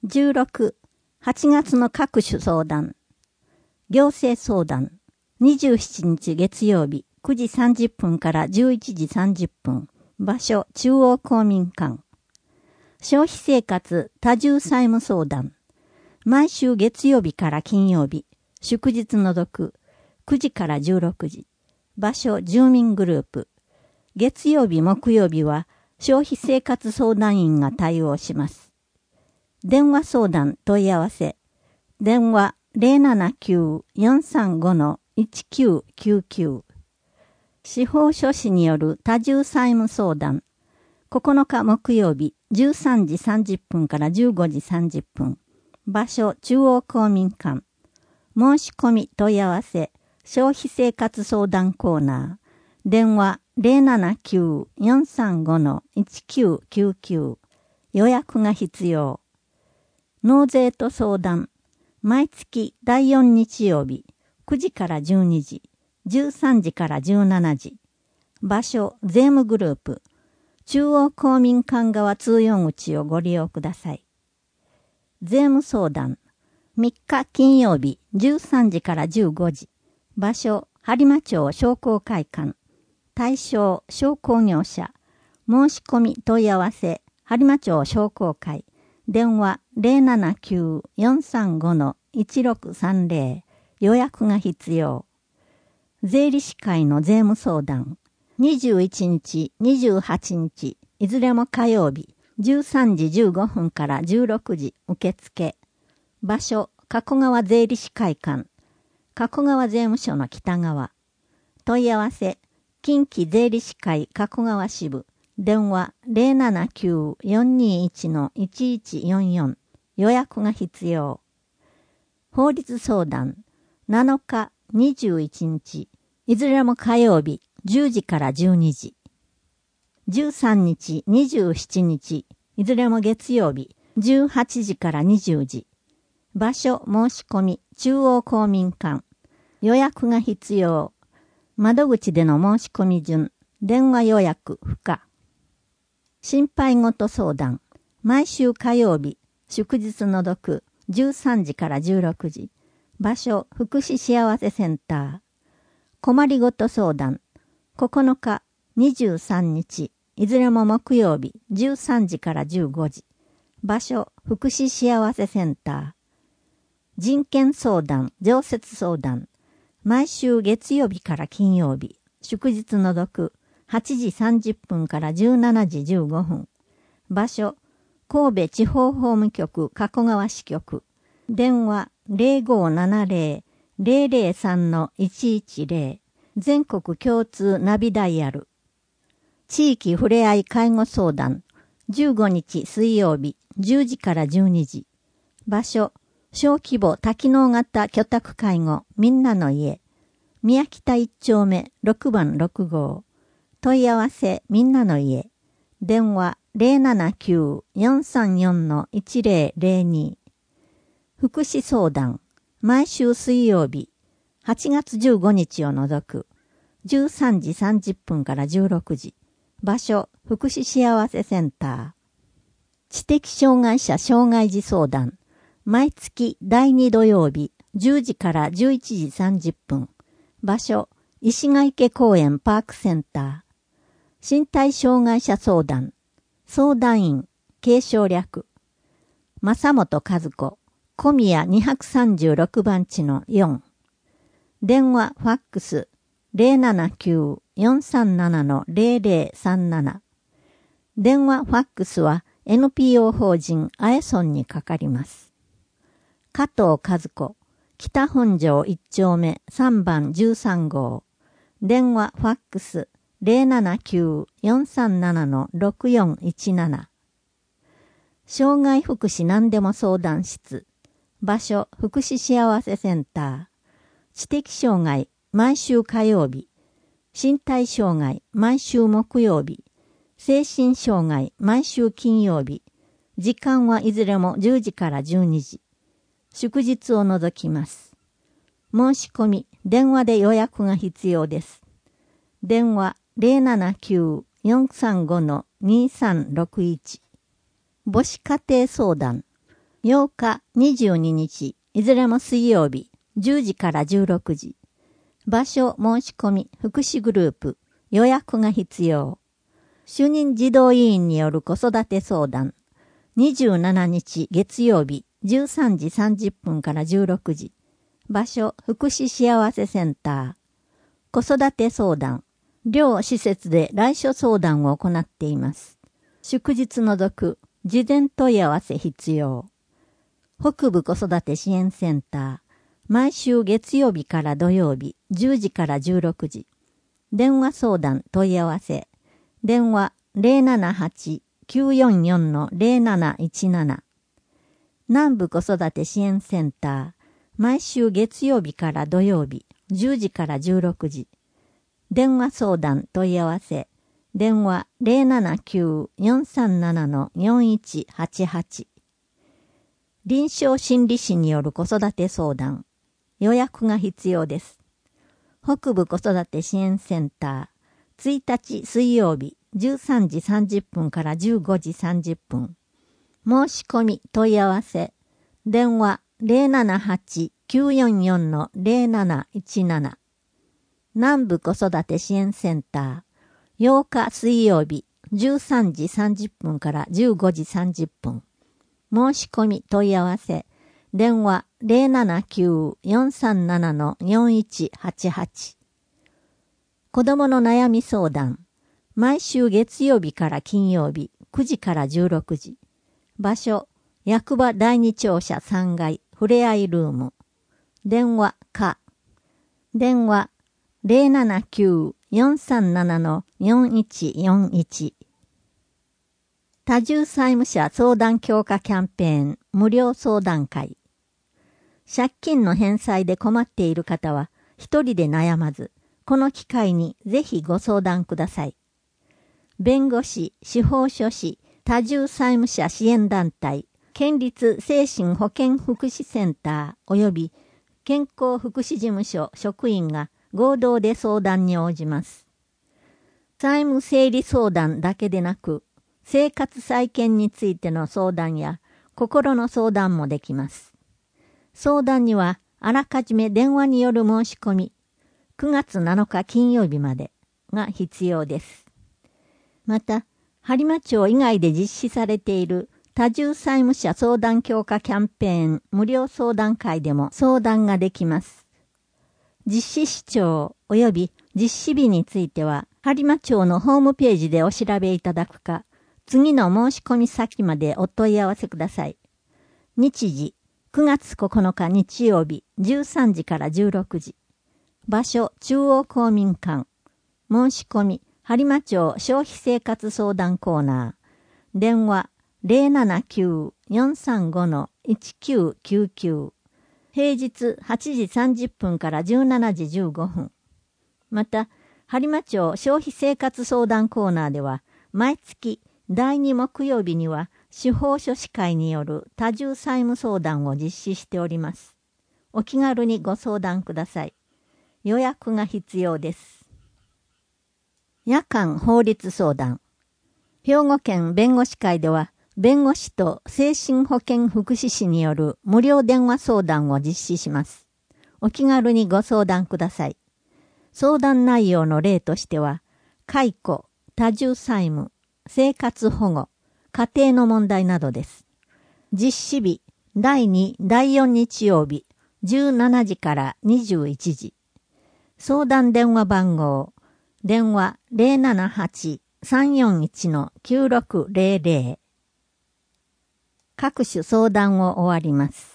16、8月の各種相談。行政相談。27日月曜日、9時30分から11時30分。場所、中央公民館。消費生活多重債務相談。毎週月曜日から金曜日、祝日除く、9時から16時。場所、住民グループ。月曜日、木曜日は、消費生活相談員が対応します。電話相談問い合わせ。電話 079-435-1999。司法書士による多重債務相談。9日木曜日13時30分から15時30分。場所中央公民館。申し込み問い合わせ。消費生活相談コーナー。電話 079-435-1999。予約が必要。納税と相談。毎月第4日曜日、9時から12時、13時から17時。場所、税務グループ。中央公民館側通用口をご利用ください。税務相談。3日金曜日、13時から15時。場所、播磨町商工会館。対象、商工業者。申し込み問い合わせ、播磨町商工会。電話 079-435-1630。予約が必要。税理士会の税務相談。21日、28日、いずれも火曜日、13時15分から16時受付。場所、加古川税理士会館。加古川税務署の北側。問い合わせ、近畿税理士会加古川支部。電話 079-421-1144。予約が必要。法律相談。7日、21日。いずれも火曜日、10時から12時。13日、27日。いずれも月曜日、18時から20時。場所、申し込み、中央公民館。予約が必要。窓口での申し込み順。電話予約不可。心配事相談。毎週火曜日、祝日除く、13時から16時。場所、福祉幸せセンター。困りごと相談。9日、23日、いずれも木曜日、13時から15時。場所、福祉幸せセンター。人権相談、常設相談。毎週月曜日から金曜日、祝日除く、8時30分から17時15分。場所、神戸地方法務局加古川支局。電話 0570-003-110。全国共通ナビダイヤル。地域ふれあい介護相談。15日水曜日、10時から12時。場所、小規模多機能型居宅介護みんなの家。宮北1丁目6番6号。問い合わせみんなの家。電話 079-434-1002。福祉相談。毎週水曜日。8月15日を除く。13時30分から16時。場所、福祉幸せセンター。知的障害者障害児相談。毎月第2土曜日。10時から11時30分。場所、石ヶ池公園パークセンター。身体障害者相談。相談員、継承略。正本和子、小宮236番地の4。電話、ファックス、079-437-0037。電話、ファックスは NPO 法人アエソンにかかります。加藤和子、北本庄1丁目3番13号。電話、ファックス、079-437-6417。障害福祉何でも相談室。場所、福祉幸せセンター。知的障害、毎週火曜日。身体障害、毎週木曜日。精神障害、毎週金曜日。時間はいずれも10時から12時。祝日を除きます。申し込み、電話で予約が必要です。電話、079-435-2361。母子家庭相談。 8日、22日、いずれも水曜日、10時から16時。場所、申し込み、福祉グループ、予約が必要。主任児童委員による子育て相談。27日、月曜日、13時30分から16時。場所、福祉幸せセンター。子育て相談。両施設で来所相談を行っています。祝日除く、事前問い合わせ必要。北部子育て支援センター。毎週月曜日から土曜日、10時から16時。電話相談問い合わせ。電話 078-944-0717。南部子育て支援センター。毎週月曜日から土曜日、10時から16時。電話相談問い合わせ。電話 079-437-4188。臨床心理士による子育て相談。予約が必要です。北部子育て支援センター。1日水曜日13時30分から15時30分。申し込み問い合わせ。電話 078-944-0717。南部子育て支援センター。8日水曜日13時30分から15時30分。申し込み問い合わせ。電話 079-437-4188。子供の悩み相談。毎週月曜日から金曜日9時から16時。場所、役場第二庁舎3階ふれあいルーム。電話か。電話 079-437-4141。多重債務者相談強化キャンペーン無料相談会。借金の返済で困っている方は一人で悩まず、この機会にぜひご相談ください。弁護士、司法書士、多重債務者支援団体、県立精神保健福祉センター及び健康福祉事務所職員が合同で相談に応じます。債務整理相談だけでなく、生活再建についての相談や心の相談もできます。相談にはあらかじめ電話による申し込み、9月7日金曜日までが必要です。また、播磨町以外で実施されている多重債務者相談強化キャンペーン無料相談会でも相談ができます。実施日長及び実施日については、播磨町のホームページでお調べいただくか、次の申し込み先までお問い合わせください。日時、9月9日日曜日13時から16時。場所、中央公民館。申し込み、播磨町消費生活相談コーナー。電話、079-435-1999。平日8時30分から17時15分。また、播磨町消費生活相談コーナーでは、毎月第2木曜日には、司法書士会による多重債務相談を実施しております。お気軽にご相談ください。予約が必要です。夜間法律相談。兵庫県弁護士会では、弁護士と精神保健福祉士による無料電話相談を実施します。お気軽にご相談ください。相談内容の例としては、解雇、多重債務、生活保護、家庭の問題などです。実施日、第2、第4日曜日、17時から21時。相談電話番号、電話 078-341-9600。各種相談を終わります。